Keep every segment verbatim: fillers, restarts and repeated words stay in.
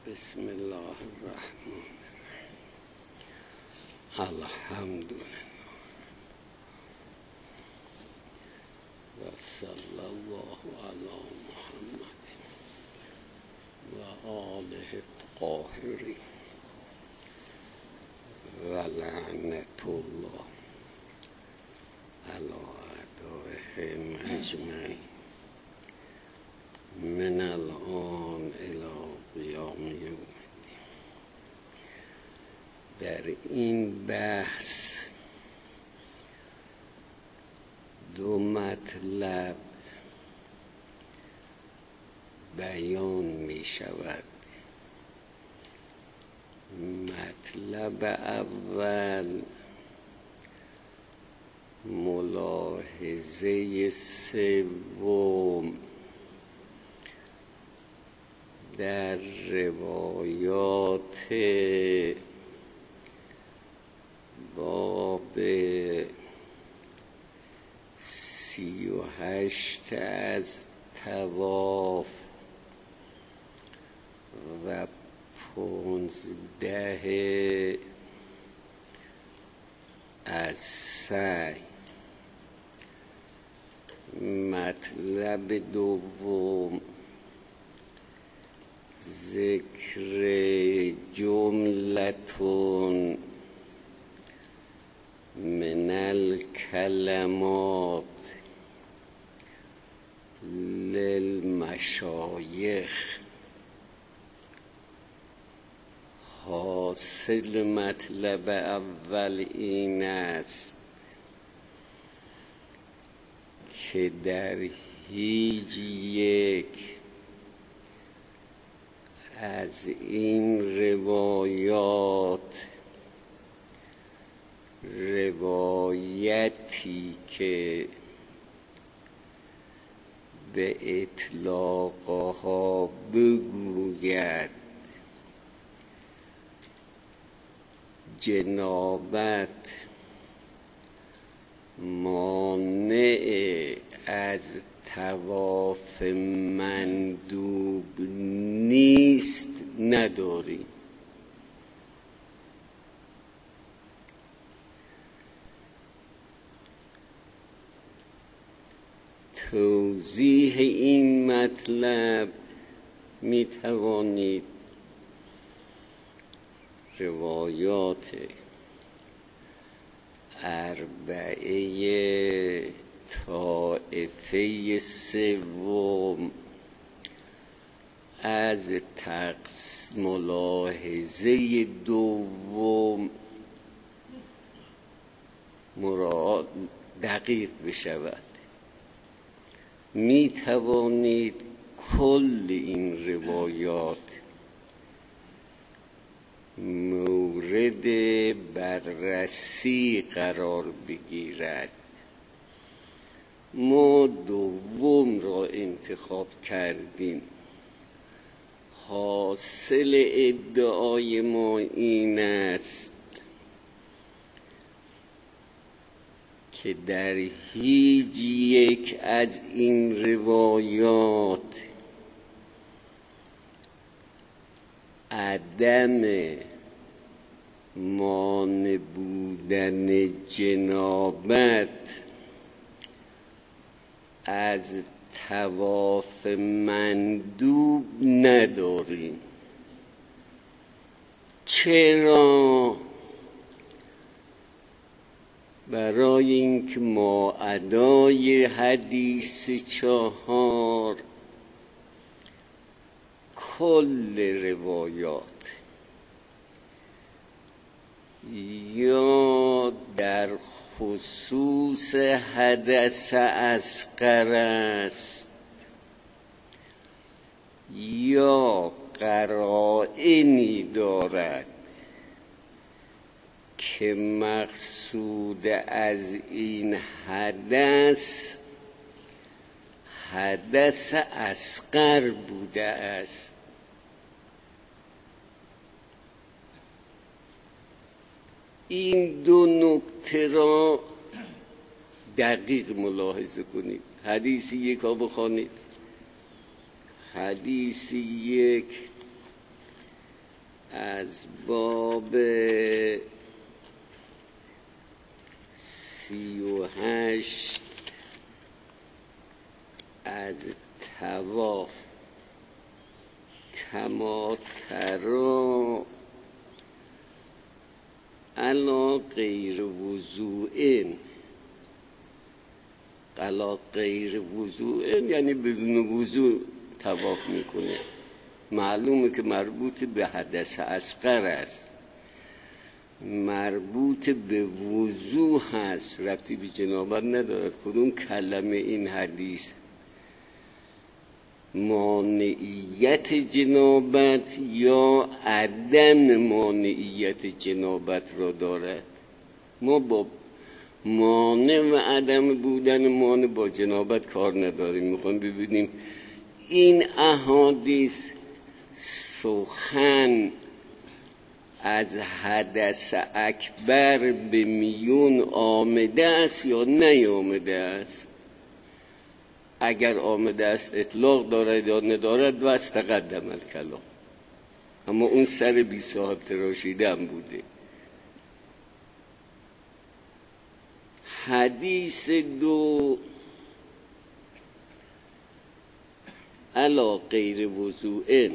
بسم الله الرحمن الرحیم. الحمد لله و صلی الله علی محمد و آله الطاهرین و لعنت الله علی اعدائهم اجمعین من الان الی قیام یوم الدین. در این بحث دو مطلب بیان می شود. مطلب اول ملاحظه سوم در روایات باب سی و هشت از طواف و پونزده از سعی. مطلب دوم ذکر جملتون من الکلمات للمشایخ. حاصل مطلب اول این است که در هیچ یک از این روایات روایتی که به اطلاقها بگوید جنابت مانع از طواف مندوب نیست نداری. توضیح این مطلب می توانید روایات اربعه طائفه سوم از تقص ملاحظه دوم مراد دقیق بشود. می توانید کل این روایات مورد بررسی قرار بگیرد. ما دوم را انتخاب کردیم. حاصل ادعای ما این است که در هیچ یک از این روایات عدم مانع بودن جنابت از طواف مندوب نداریم. چرا؟ برای اینکه ما ادای حدیث چهار کل روایات یا در خصوص حدث اصغر است یا قرائنی دارد که مقصود از این حدث حدث اصغر بوده است. این دو نکته را دقیق ملاحظه کنید. حدیث یک ها بخوانید. حدیث یک از باب سی و هشت از طواف کما ترا علا غیر وضوئن، علا غیر وضوئن یعنی بدون وضو طواف میکنه. معلومه که مربوط به حدث اصغر است، مربوط به وضو هست، ربطی به جنابت ندارد. کدوم کلمه این حدیث مانعیت جنابت یا عدم مانعیت جنابت را دارد؟ ما با مانع و عدم بودن مانع با جنابت کار نداریم. میخوایم ببینیم این احادیث سخن از حدث اکبر به میون آمده است یا نیامده است. اگر آمده است اطلاق دارد یا ندارد و استقدم الکلام، اما اون سر بی صاحب تراشیده هم بوده. حدیث دو علا غیر وضوئن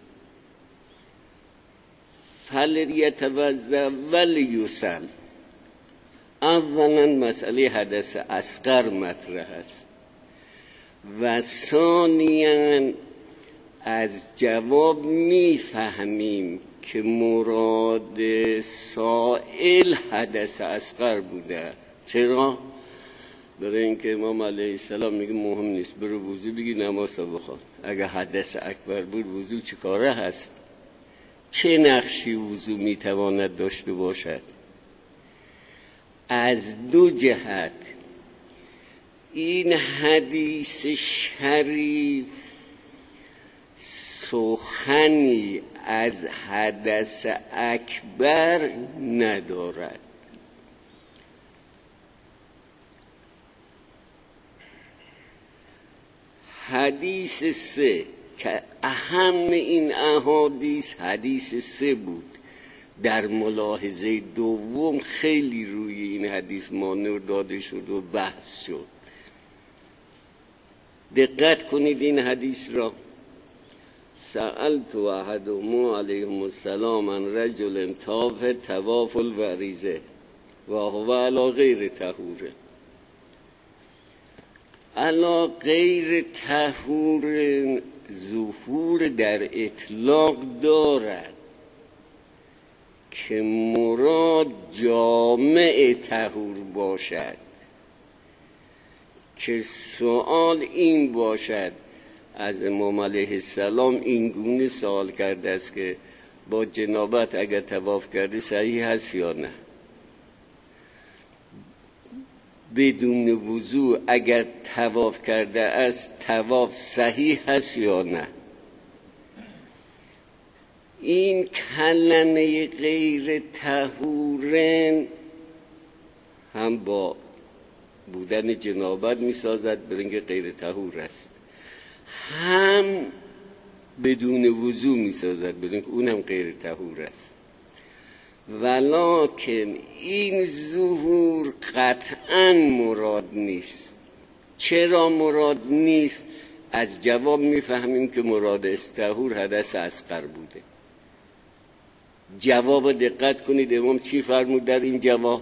فلیتوضأ ولیصلی. اولا مسئله حدث اصغر مطرح است و ثانیاً از جواب میفهمیم که مراد سائل حدث اصغر بوده است. چرا؟ برای اینکه امام علیه السلام میگه مهم نیست، برو وضو بگی نماز بخوان. اگه حدث اکبر بود وضو چه کاره هست؟ چه نقشی وضو میتواند داشته باشد؟ از دو جهت این حدیث شریف سخنی از حدث اکبر ندارد. حدیث سه که اهم این احادیث حدیث سه بود. در ملاحظه دوم خیلی روی این حدیث مانع داده شد و بحث شد. دقت کنید این حدیث را. سألت احدهم علیهم السلام عن رجل طاف طواف الوریضه و هو علی غیر طهور. علی غیر طهور ظهور در اطلاق دارد که مراد جامع طهور باشد، که سوال این باشد از امام علیه السلام این گونه سوال کرده است که با جنابت اگر طواف کرده صحیح هست یا نه؟ بدون وضو اگر طواف کرده است طواف صحیح هست یا نه؟ این کلمه غیر طهورن هم با بودن جنابت می سازد برای اینکه غیر طهور است، هم بدون وضو می سازد برای اینکه اون هم غیر طهور است. ولکن این ظهور قطعا مراد نیست. چرا مراد نیست؟ از جواب میفهمیم که مراد استحور حدث اصغر بوده. جواب دقت کنید امام چی فرمود در این جواب؟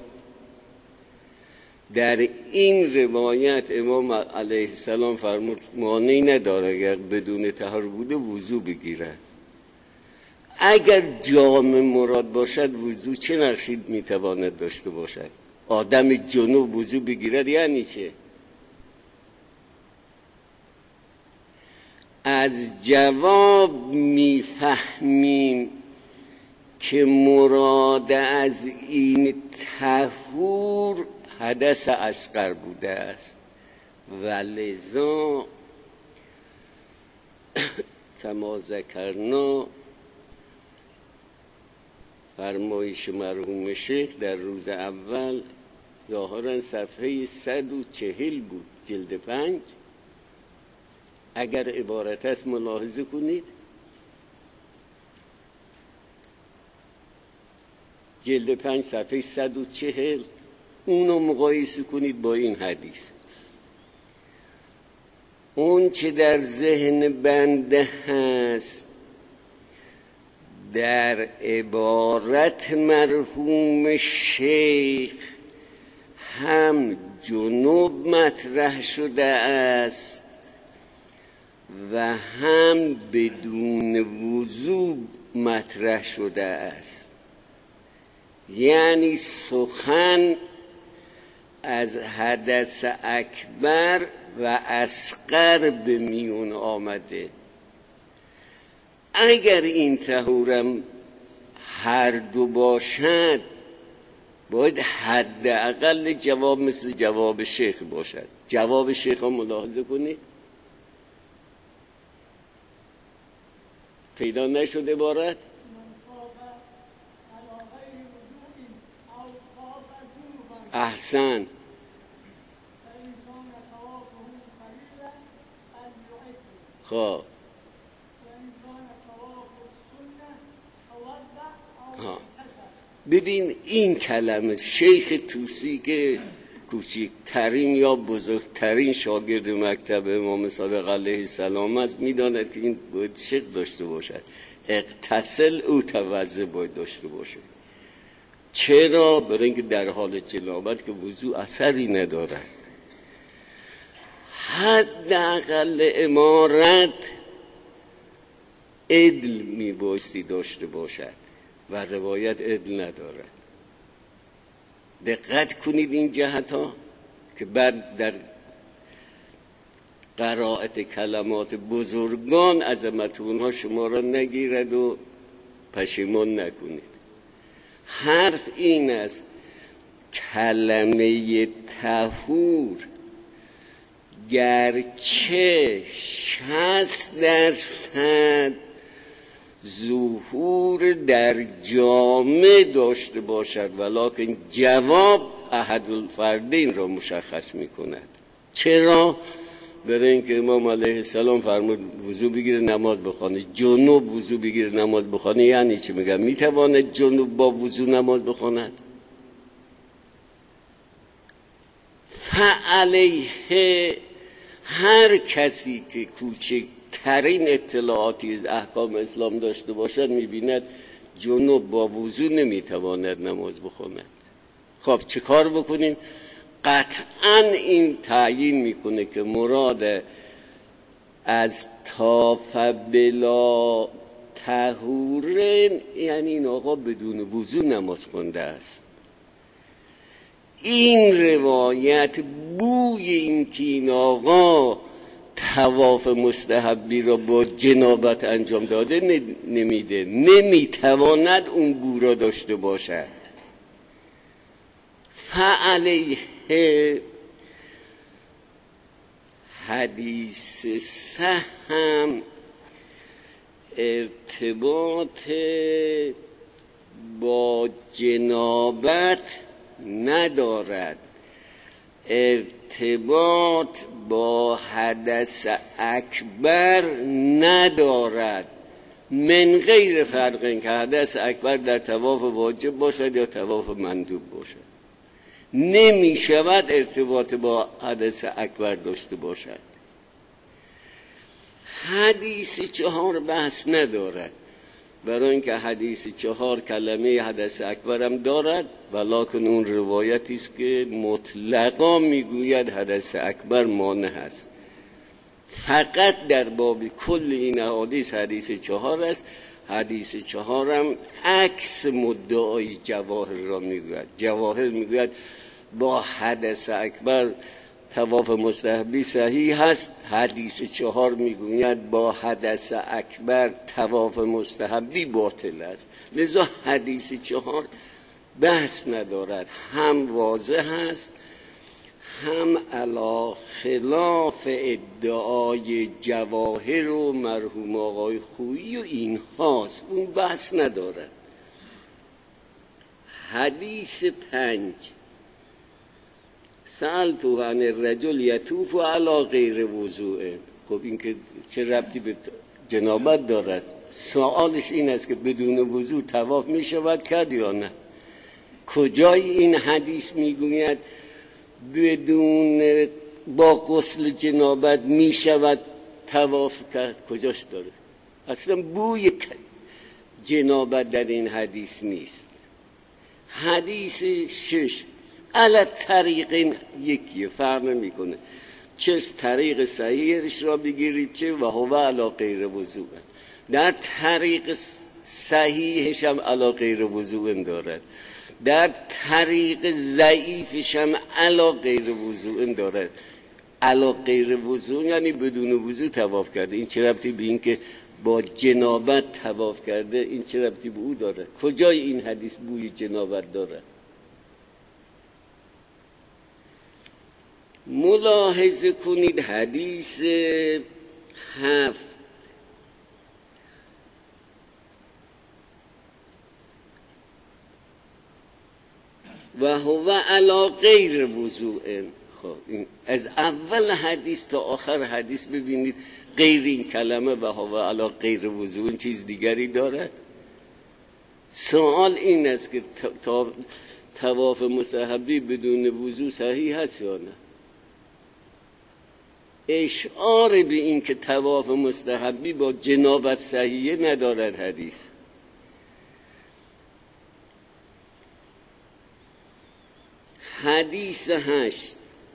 در این روایت امام علیه السلام فرمود مانعی نداره اگر بدون طهور بوده وضو بگیرد. اگر جامع مراد باشد وضو چه نقشی میتواند داشته باشد؟ آدم جنوب وضو بگیرد یعنی چه؟ از جواب میفهمیم که مراد از این طهور حدث اصغر بوده است و لذا کما ذکرنا فرمایش مرحوم شیخ در روز اول ظاهرا صفحه صد و چهل بود جلد پنج. اگر عبارت است ملاحظه کنید جلد پنج صفحه صد و چهل، اونو مقایسه کنید با این حدیث. اون چه در ذهن بنده هست در عبارت مرحوم شیخ هم جنوب مطرح شده است و هم بدون وضو مطرح شده است. یعنی سخن از حدث اکبر و اصغر به میون آمده. اگر این طهورم هر دو باشد باید حداقل جواب مثل جواب شیخ باشد. جواب شیخ ها ملاحظه کنید پیدا نشد عبارت. احسن. خب ها ببین این کلمه شیخ توسی که کوچکترین یا بزرگترین شاگرد مکتب امام صادق علیه السلام است میداند که این باید شیخ داشته باشد. اغتسل او توضع باید داشته باشه. چرا؟ برای اینکه در حال جنابت که وضوء اثری ندارد. حداقل امارت عدل میبایستی داشته باشد و روایت عدل ندارد. دقت کنید این جهت ها که بعد در قرائت کلمات بزرگان عظمت اونها شما را نگیرد و پشیمان نکنید. حرف این است کلمه طهور گرچه شصت درصد ظهور در جامع داشته باشد ولکن جواب احد الفردین را مشخص می کند. چرا؟ برای اینکه امام علیه السلام فرمود وضو بگیره نماز بخوانه. جنوب وضو بگیره نماز بخوانه یعنی چی؟ میگم میتواند جنوب با وضو نماز بخواند؟ فعلیه هر کسی که کوچکترین اطلاعاتی از احکام اسلام داشته باشد میبیند جنوب با وضو نمیتواند نماز بخواند. خب چه کار بکنیم؟ قطعا این تعیین میکنه که مراد از طاف بلا طهورن یعنی این آقا بدون وضو نماز خونده است. این روایت بوی این که این آقا طواف مستحبی را با جنابت انجام داده نمیده، نمیتواند اون بو را داشته باشد. فعلیه حدیث سهم ارتباط با جنابت ندارد، ارتباط با حدث اکبر ندارد، من غیر فرق این که حدث اکبر در طواف واجب باشد یا طواف مندوب باشد. نمی شود ارتباط با حدث اکبر داشته باشد. حدیث چهار بحث ندارد، برای اینکه حدیث چهار کلمه حدث اکبر هم دارد ولکن اون روایتی است که مطلقا میگوید حدث اکبر مانع است. فقط در باب کل این احادیث حدیث چهار است. حدیث چهار هم عکس مدعای جواهر را میگوید. جواهر میگوید با حدث اکبر طواف مستحبی صحیح است، حدیث چهار میگوید با حدث اکبر طواف مستحبی باطل است. لذا حدیث چهار بحث ندارد، هم واضح است هم علی خلاف ادعای جواهر و مرحوم آقای خویی و این هاست، اون بحث ندارد. حدیث پنج سألتو عن الرجل یطوف علی غیر وضوء. خب این که چه ربطی به جنابت دارد؟ سوالش این است که بدون وضوء طواف می شود کرد یا نه؟ کجای این حدیث میگوید بدون با غسل جنابت میشود طواف کرد؟ کجاش داره؟ اصلا بوی جنابت در این حدیث نیست. حدیث شش علی طریق یکیه، فرق نمیکنه چه طریق صحیحش را بگیرید چه و هو علی غیر وضوء. در طریق صحیحش هم علی غیر وضوء دارد، در طریق ضعیفش هم علی غیر وضوء دارد. علی غیر وضوء یعنی بدون وضوء طواف کرده. این چه ربطی به این که با جنابت طواف کرده؟ این چه ربطی به او داره؟ کجای این حدیث بوی جنابت داره؟ ملاحظه کنید حدیث هفت و هو علی غیر وضوء. خب این از اول حدیث تا آخر حدیث ببینید غیر این کلمه و هو علی غیر وضوء این چیز دیگری دارد. سوال این است که طواف مستحبی بدون وضوء صحیح هست یا نه؟ اشعار به این که طواف مستحبی با جنابت صحیحه ندارد حدیث. حدیث هشت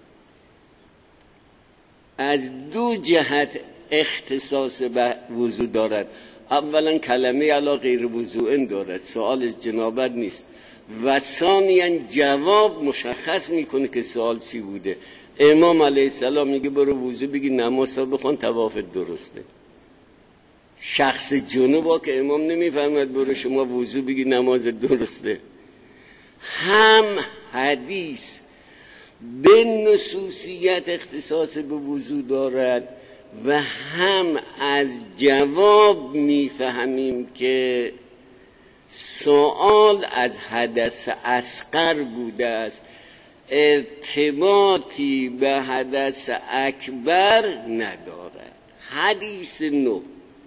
از دو جهت اختصاص به وضو دارد. اولا کلمه علی غیر وضوء دارد، سوال جنابت نیست، و ثانیا جواب مشخص میکنه که سوال چی بوده. امام علیه السلام میگه برو وضو بگی نماز بخون طواف درسته. شخص جنوبا که امام نمیفهمد برو شما وضو بگی نماز درسته. هم حدیث به نصوصیت اختصاص به وضو دارد و هم از جواب میفهمیم که سوال از حدث اصغر بوده است، ارتباطی به حدث اکبر ندارد. حدیث نو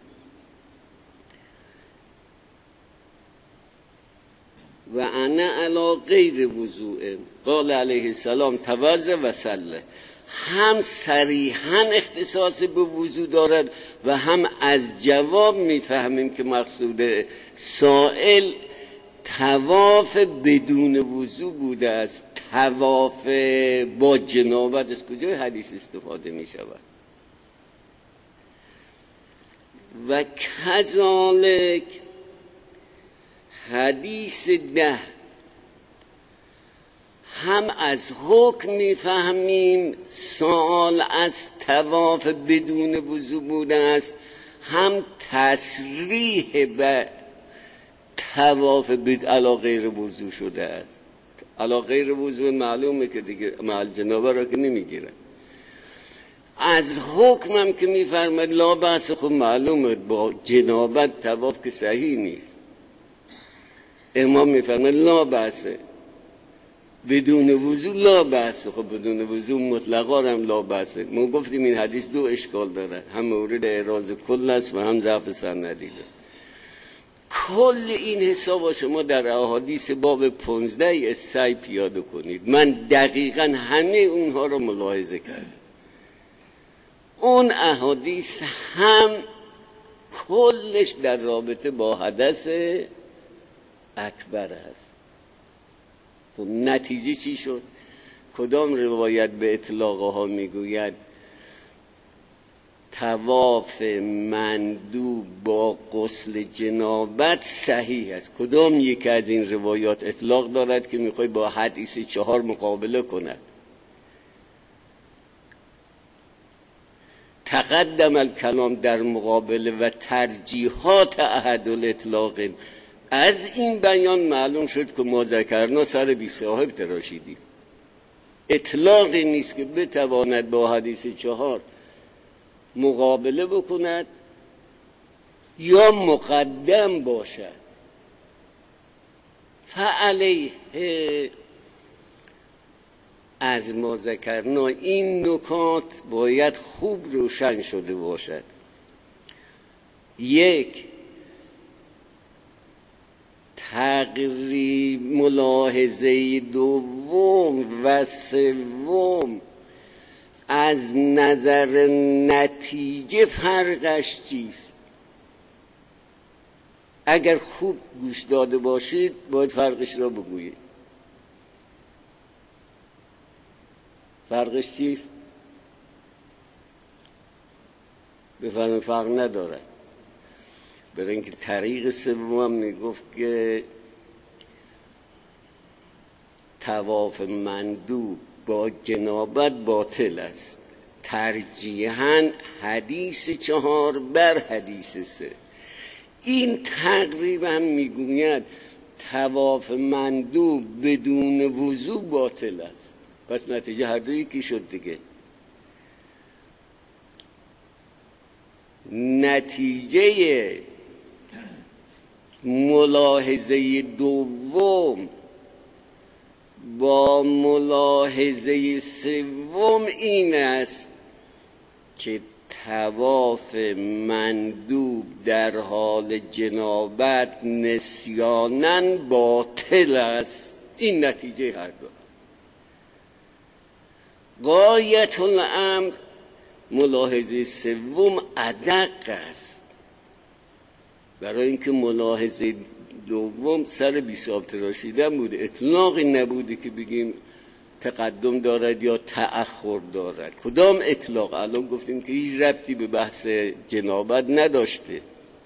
و انا علی غیر وضوء قال علیه السلام توضأ و صلی، هم صریحا اختصاص به وضو دارد و هم از جواب میفهمیم که مقصود سائل طواف بدون وضو بوده است. طواف با جنابت از کجای حدیث استفاده می شود؟ و کذالک حدیث ده هم از حکم میفهمیم سوال از طواف بدون وضو بوده است، هم تصریح به طواف علی غیر وضو شده است. علی غیر وضو معلومه که دیگه محل جنابه را که نمیگیره. از حکمم که میفرماد لا بأس، خب معلومه با جنابت طواف که صحیح نیست. امام میفرماد لا بأس بدون وضو لا بأس، خب بدون وضو مطلقا هم لا بأس. ما گفتیم این حدیث دو اشکال داره، هم مورد اعراض کل است و هم ضعف سندی داره. کل این حساب شما در احادیث باب پانزده سعی پیاده کنید. من دقیقا همه اونها رو ملاحظه کردم. اون احادیث هم کلش در رابطه با حدث اکبر است. خب نتیجه چی شد؟ کدام روایت به اطلاقها میگوید طواف مندوب با غسل جنابت صحیح است؟ کدام یک از این روایات اطلاق دارد که میخوای با حدیث چهار مقابله کند؟ تقدم الکلام در مقابله و ترجیحات احد الاطلاق. از این بیان معلوم شد که ما ذکرنا سر بی صاحب تراشیدیم. اطلاقی نیست که بتواند با حدیث چهار مقابله بکند یا مقدم باشد. فعلیه از ما ذکرنا این نکات باید خوب روشن شده باشد. یک، تقریب ملاحظه دوم و سوم از نظر نتیجه فرقش چیست؟ اگر خوب گوش داده باشید باید فرقش را بگویید. فرقش چیست؟ بفرمایید. فرق نداره. برای اینکه طریق سوم میگفت که طواف مندوب با جنابت باطل است، ترجیحاً حدیث چهار بر حدیث سه. این تقریبا میگوید طواف مندوب بدون وضو باطل است. پس نتیجه هر دو یکی شد دیگه. نتیجه ملاحظه دوم با ملاحظه سوم این است که طواف مندوب در حال جنابت نسیاناً باطل است. این نتیجه هر دو. غایت الامر ملاحظه سوم ادق است، برای اینکه ملاحظه دوم سر بیساب تراشیدن بود، اطلاقی نبوده که بگیم تقدم دارد یا تأخر دارد. کدام اطلاق؟ الان گفتیم که هیچ ربطی به بحث جنابت نداشته.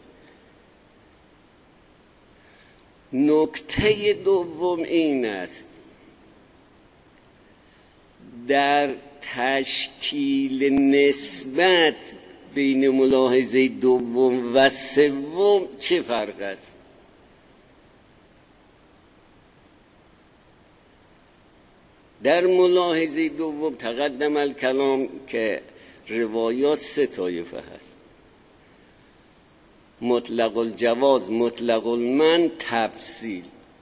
نکته دوم این است در تشکیل نسبت بین ملاحظه دوم و سوم چه فرق است؟ در ملاحظه دوم تقدم الکلام که روایات سه طایفه هست: مطلق الجواز، مطلق المنع، تفصیل.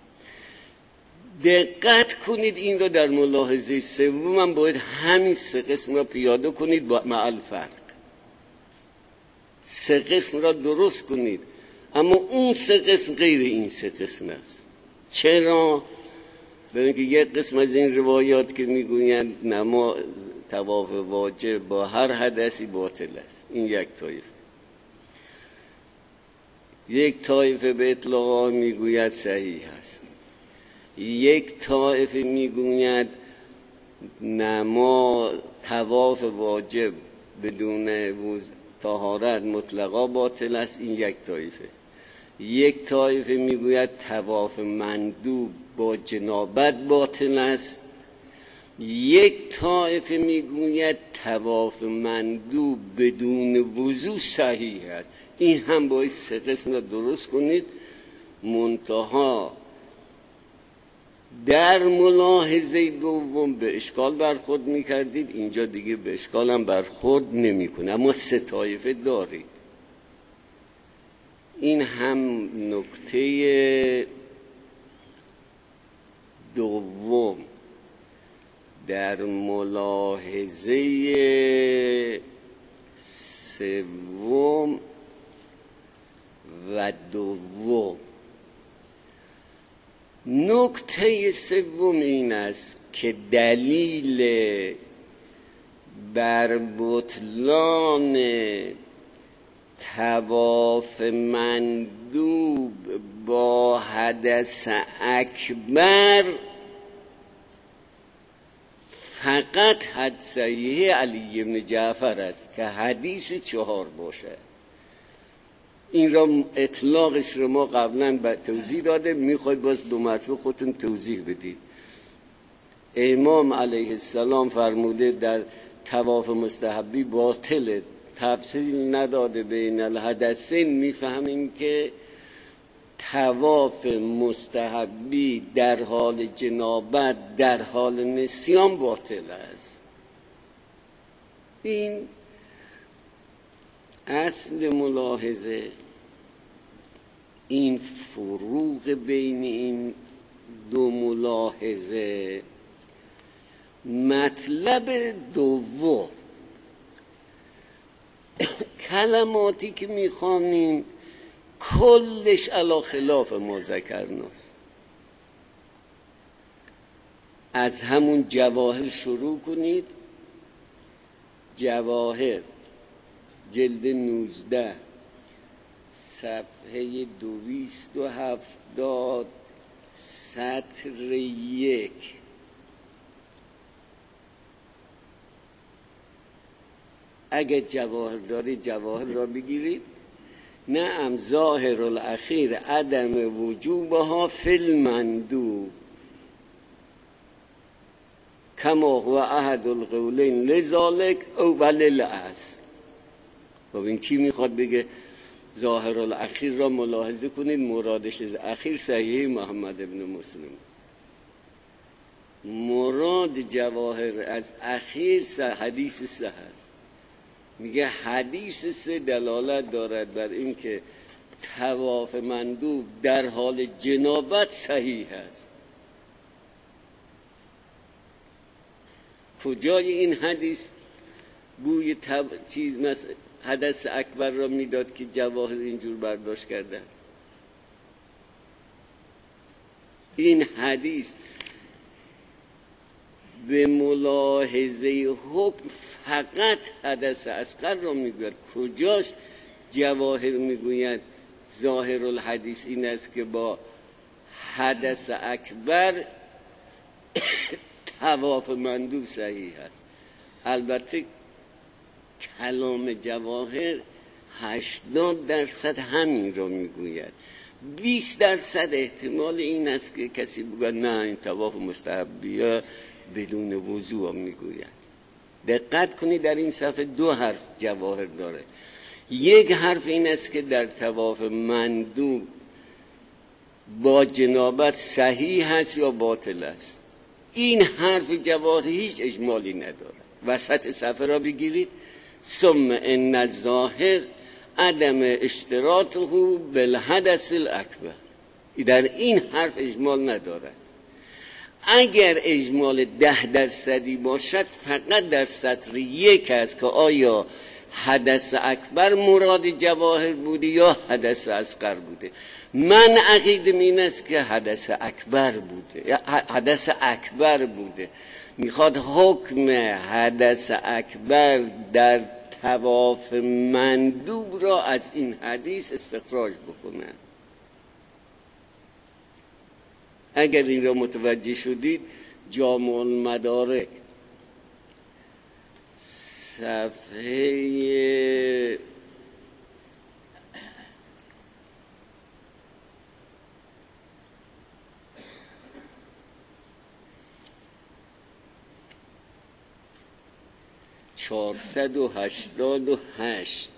دقت کنید این رو در ملاحظه سوم هم باید همین سه قسم را پیاده کنید با مع الفرق. سه قسم را درست کنید، اما اون سه قسم غیر این سه قسم است. چرا؟ برای اینکه یک قسم از این روایات که میگویند نما طواف واجب با هر حدثی باطل است، این یک طایفه. یک طایفه به اطلاق میگوید صحیح است. یک طایفه میگوید نما طواف واجب بدون طهارت مطلقا باطل است، این یک طایفه. یک طایفه میگوید طواف مندوب با جنابت باطل است. یک طایفه میگوید طواف مندوب بدون وضو صحیح است. این هم باید سه قسم را درست کنید. منتها در ملاحظه دوم به اشکال برخورد میکردید، اینجا دیگه به اشکال هم برخورد نمیکنه، اما سه طایفه دارید. این هم نکته دوم در ملاحظه سوم و دوم. نکته سوم این است که دلیل بر بطلان طواف مندوب با حدث اکبر فقط حدیث علی بن جعفر است که حدیث چهار باشه. این را اطلاقش رو ما قبلا به توضیح داده، میخواید باز دو مرتبه خودتون توضیح بدید. امام علیه السلام فرموده در طواف مستحبی باطله، تفصیل نداده بین الحدثین. میفهمیم که طواف مستحبی در حال جنابت در حال نسیان باطل است. این اصل ملاحظه. این فروق بین این دو ملاحظه. مطلب دوم، کلماتی که میخوانیم کلش علی خلاف ما ذکرناست. از همون جواهر شروع کنید. جواهر جلد نوزده صفحه دویست و هفتاد سطر یک. اگه جواهر دارید جواهر را بگیرید. نعم ظاهر الاخیر عدم وجوبها فی المندوب کما هو احد القولین لذالک او وللاصل. خب این چی میخواد بگه؟ ظاهر الاخیر را ملاحظه کنید، مرادش از اخیر صحیح محمد ابن مسلم. مراد جواهر از اخیر حدیث سه هست. میگه حدیث سه دلالت دارد بر این که طواف مندوب در حال جنابت صحیح است. کجای این حدیث بوی تب... چیز مثل حدث اکبر را میداد که جواهر اینجور برداشت کرده است؟ این حدیث به ملاحظه حکم فقط حدث اصغر را میگوید. کجاش جواهر میگوید ظاهر الحدیث این است که با حدث اکبر طواف مندوب صحیح است. البته کلام جواهر هشتاد درصد همین را میگوید. بیست درصد احتمال این است که کسی بگه نه این طواف مستحبیه بدون وضوء میگوید. دقت کنید در این صفحه دو حرف جواهر داره. یک حرف این است که در طواف مندوب با جنابت صحیح هست یا باطل است. این حرف جواهر هیچ اجمالی نداره. وسط صفحه را بگیرید. ثم ان الظاهر عدم اشتراطه بالحدث الاکبر. در این حرف اجمال ندارد. اگر اجمال ده درصدی باشد فقط در سطر یک است که آیا حدث اکبر مراد جواهر بوده یا حدث اصغر بوده. من عقیدم این است که حدث اکبر بوده، حدث اکبر بوده. میخواد حکم حدث اکبر در طواف مندوب را از این حدیث استخراج بکنه. اگر این را متوجه شدید جامع المدارک صفحه چهارصد و هشتاد و هشت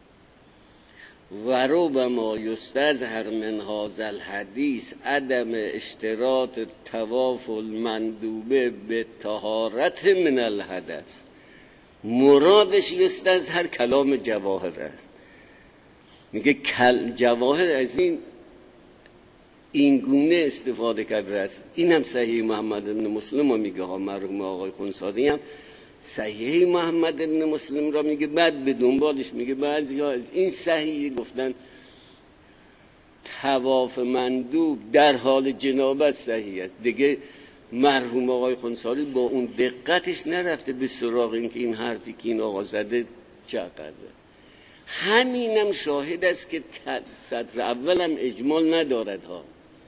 و ربما یستظهر من هذا الحدیث عدم اشتراط طواف المندوبه به طهارت من الحدث. مرادش یستظهر کلام جواهر است. میگه جواهر از این این گونه استفاده کرده است. این هم صحیح محمد بن مسلم رو میگه ها. مرحوم آقای خونساری هم صحیح محمد بن مسلم را میگه. بعد به دنبالش میگه بعضی ها از این صحیح گفتن طواف مندوب در حال جنابت صحیح است. دیگه مرحوم آقای خونساری با اون دقتش نرفته به سراغ این که این حرفی که این آقا زده چقدره. همینم شاهد است که سطر اولم اجمال ندارد ها.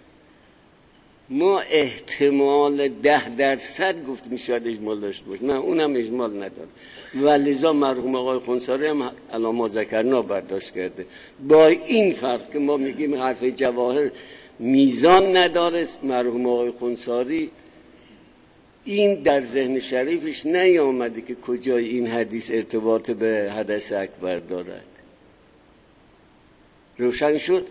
ما احتمال ده درصد گفت میشود اجمال داشته باشه، نه اونم اجمال نداره. ولذا مرحوم آقای خونساری هم الان ما ذکرنا برداشت کرده. با این فرق که ما میگیم حرف جواهر میزان نداره، مرحوم آقای خونساری این در ذهن شریفش نیامده که کجای این حدیث ارتباط به حدث اکبر دارد. روشن شد؟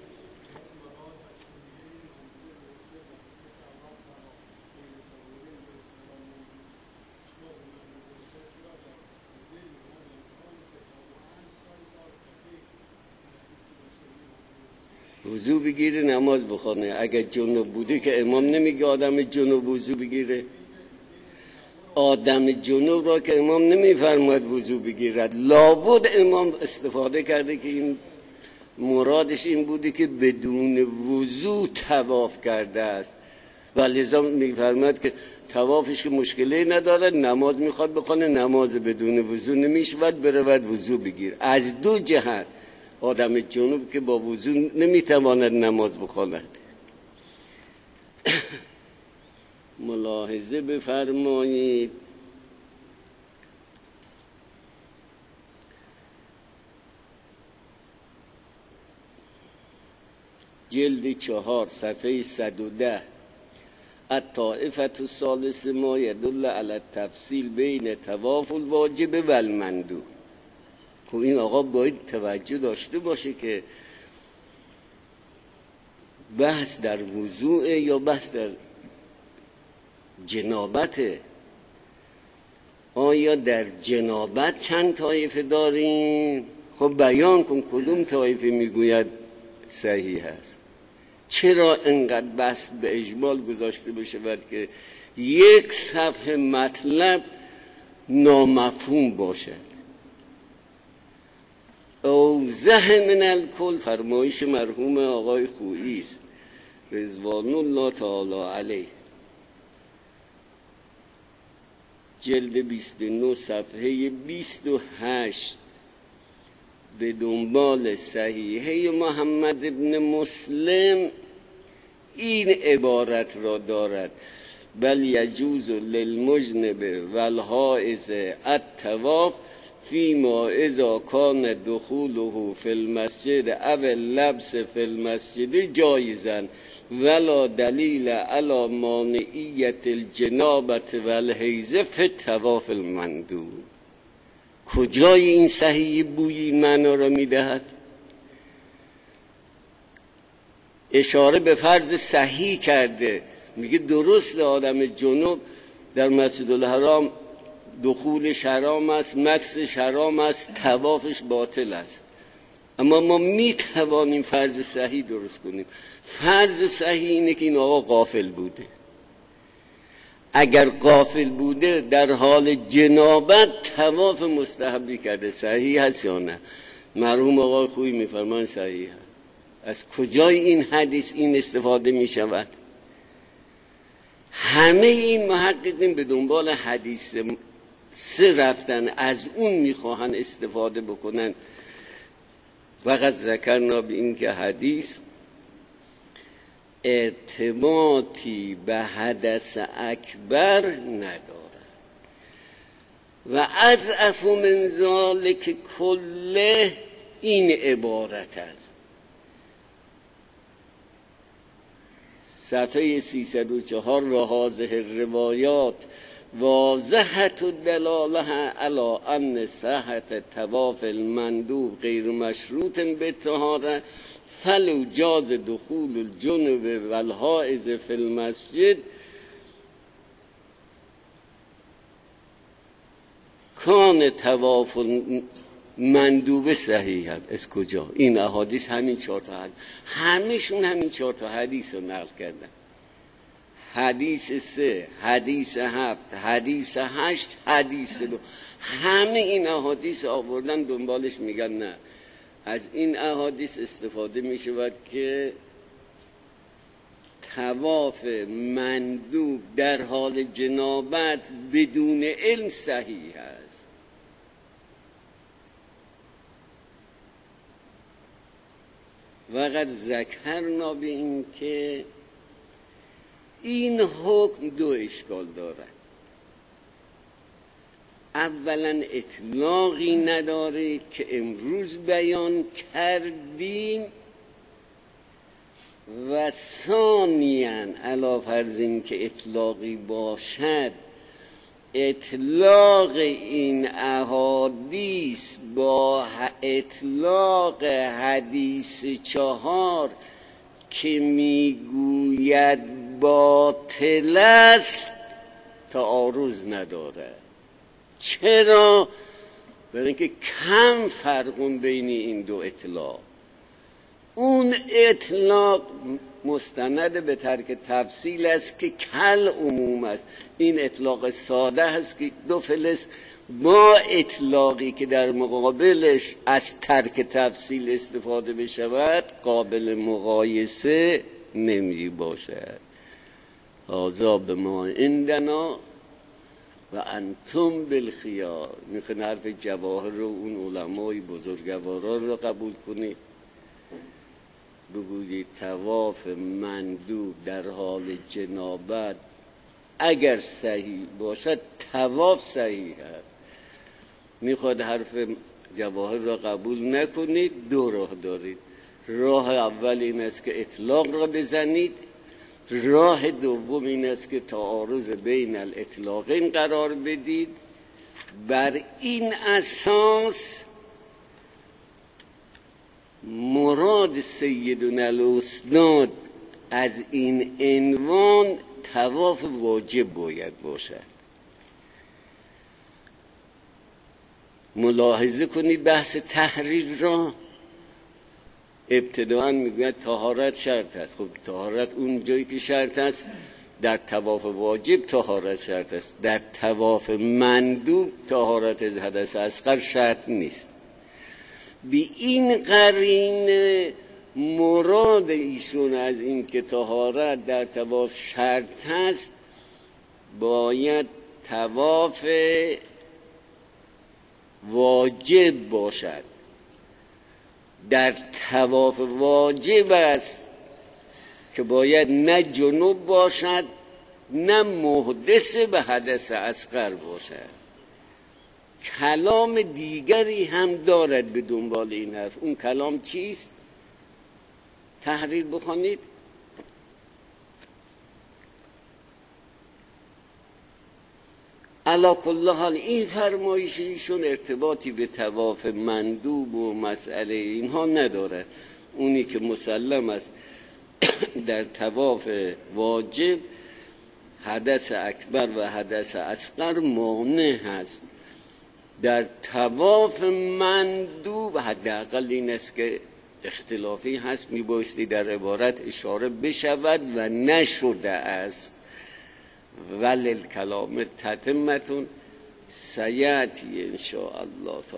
وضو بگیره نماز بخونه. اگر جنوب بوده که امام نمیگه آدم جنوب وضو بگیره. آدم جنوب را که امام نمیفرماید وضو بگیرد. لابد امام استفاده کرده که این مرادش این بوده که بدون وضو طواف کرده است و لذا میفرماد که طوافش که مشکلی نداره، نماز میخواد بخونه، نماز بدون وضو نمیشود، برود وضو بگیر. از دو جهت آدم جنوب که با وضو نمیتواند نماز بخواند. ملاحظه بفرمایید جلد چهار صفحه صد و ده الطائفة الثالثة ما يدل على التفصیل بین طواف الواجب و المندوب. خب این آقا باید توجه داشته باشه که بحث در وضوء یا بحث در جنابته. آیا در جنابت چند طایفه داریم؟ خب بیان کن کدوم طایفه میگوید صحیح است. چرا انقدر بحث به اجمال گذاشته بشود که یک صفحه مطلب نامفهوم باشد؟ اوضح من الکل فرمایش مرحوم آقای خویی است رضوان الله تعالی علیه، جلد بیست و نه صفحه بیست و هشت به دنبال صحیحه محمد ابن مسلم این عبارت را دارد: بل یجوز للمجنب والحائض الطواف فیما اذا کان دخوله فی المسجد او اللبس فی المسجد جایزا ولا دلیل علی مانعیت الجنابة والحیض فی الطواف المندوب. کجای این صحیح بویی معنا را میدهد؟ اشاره به فرض صحیح کرده، میگه درست آدم جنوب در مسجد الحرام دخولش حرام است، مکثش حرام است، طوافش باطل است، اما ما میتوانیم فرض صحیح درست کنیم. فرض صحیح اینه که این آقا غافل بوده. اگر غافل بوده در حال جنابت طواف مستحبی کرده، صحیح هست یا نه؟ مرحوم آقای خویی میفرمان صحیح هست. از کجای این حدیث این استفاده می شود؟ همه این محققین به دنبال حدیث سه رفتن، از اون میخواهن استفاده بکنن. فقط ذکرنا به این که حدیث ارتباطی به حدث اکبر ندارد و اضعف من ذلک کله این عبارت است. صفحه سیصد و چهار و هذه الروایات واضحة الدلاله علی ان صحة طواف المندوب غیر مشروط بالطهارة فلو جاز دخول الجنب والحائض فی المسجد کان طواف مندوب صحیح هست. از کجا؟ این احادیث همین چهار تا حدیث، همشون همین چهار تا حدیث رو نقل کردن. حدیث سه، حدیث هفت، حدیث هشت، حدیث دو، همه این احادیث آوردن دنبالش میگن نه، از این احادیث استفاده میشود که طواف مندوب در حال جنابت بدون علم صحیح است. وقد ذکرنا به این که این حکم دو اشکال دارد. اولا اطلاقی نداره که امروز بیان کردیم و ثانیاً علی فرض این که اطلاقی باشد، اطلاق این احادیث با اطلاق حدیث چهار که میگوید باطل است تعارض نداره. چرا؟ برای اینکه کم فرق بین این دو اطلاق. اون اطلاق مستند به ترک تفصیل است که کل عموم است. این اطلاق ساده است که دو فلز با اطلاقی که در مقابلش از ترک تفصیل استفاده بشود قابل مقایسه نمی باشد. هذا بما عندنا و انتم بالخیار. میخواین حرف جواهر رو اون علمای بزرگواران رو قبول کنید، بگویید طواف مندوب در حال جنابت اگر صحیح باشد طواف صحیح است. میخواد حرف جواهر را قبول نکنید، دو راه دارید. راه اول این است که اطلاق را بزنید، راه دوم این است که تعارض بین الاطلاقین قرار بدید. بر این اساس مراد سیدنا الاستاد از این عنوان طواف واجب باید باشد. ملاحظه کنید بحث تحریر را ابتداءً میگوید طهارت شرط است. خب طهارت اون جایی که شرط است در طواف واجب طهارت شرط است، در طواف مندوب طهارت از حدث اصغر شرط نیست. بی این قرینه مراد ایشون از این که طهارت در طواف شرط است باید طواف واجب باشد. در طواف واجب است که باید نه جنوب باشد نه محدث به حدث اصغر باشد. کلام دیگری هم دارد به دنبال این حرف. اون کلام چیست؟ تحریر بخوانید. علی کل حال این فرمایش ایشون ارتباطی به طواف مندوب و مسئله اینها نداره. اونی که مسلم است در طواف واجب حدث اکبر و حدث اصغر مانع هست. در طواف مندوب حداقل این است که اختلافی هست، میبایستی در عبارت اشاره بشود و نشده است. ولل کلام تتمتون سیاتی ان شاء الله تعالی.